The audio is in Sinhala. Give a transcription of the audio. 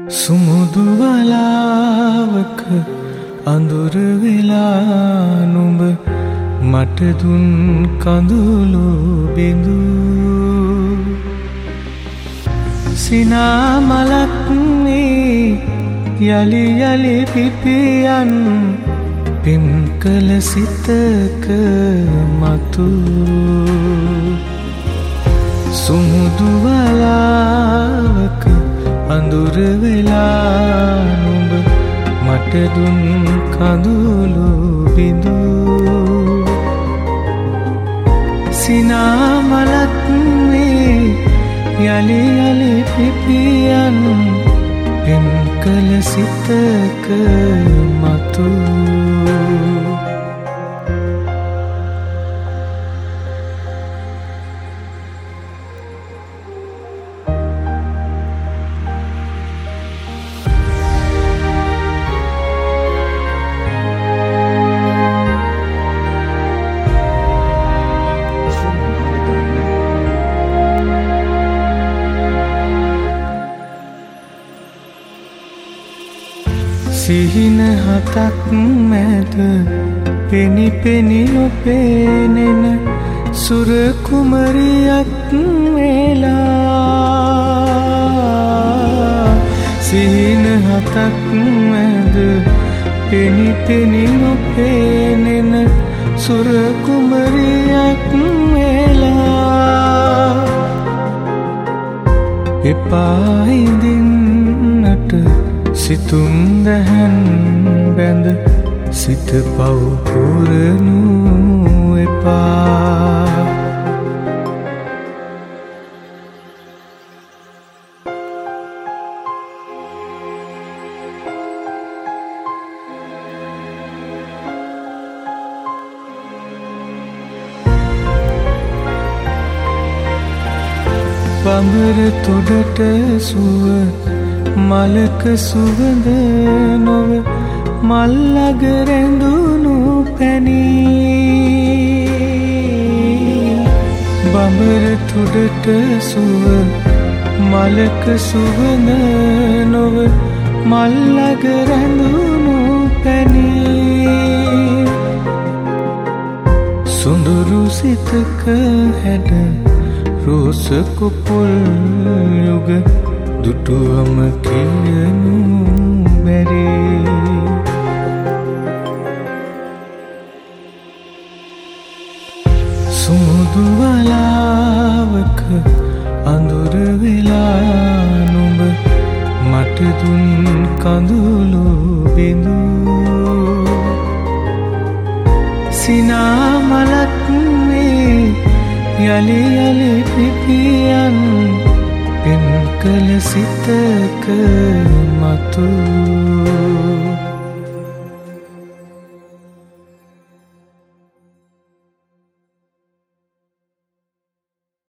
සුමුදු වලාවක අඳුර වෙලා නුඹ මට දුන් කඳුළු බිඳු සිනා මලක් මේ යලි යලි පිපියන් පිම් කළ සිතක මතු සුමුදු වලාවක අඳුර වෙලා නුඹ මට දුන් කඳුළු බිඳු සිනා මලක් මේ යලි යලි පිපියන් පිම් කළ සිතක මතු සිහින හතක් මැද පෙනි පෙනි නොපෙනෙන සුර කුමරියක් වෙලා සිහින හතක් මැද පෙනි පෙනි නොපෙනෙන සුර කුමරියක් වෙලා එපා හිඳින්නට සිතුම් දැහැන් බැඳ සිත පව් පුරනු එපා පඹර තොඩට සුව මලක සුවඳ නොව මල්ලග රැඳුණු පැනී බඹර තුඩට සුව මලක සුවඳ නොව මල්ලග රැඳුණු පැනී සුඳුරු සිතක හැඩ රෝස කුපුල් යුග දුටුවම කියනු බැරේ සුමුදු වලාවක අඳුර වෙලා නුඹ මට දුන් කඳුළු බිඳු සිනා මලක් මේ යලි යලි පිපියන් පිම් කළ සිතක මතු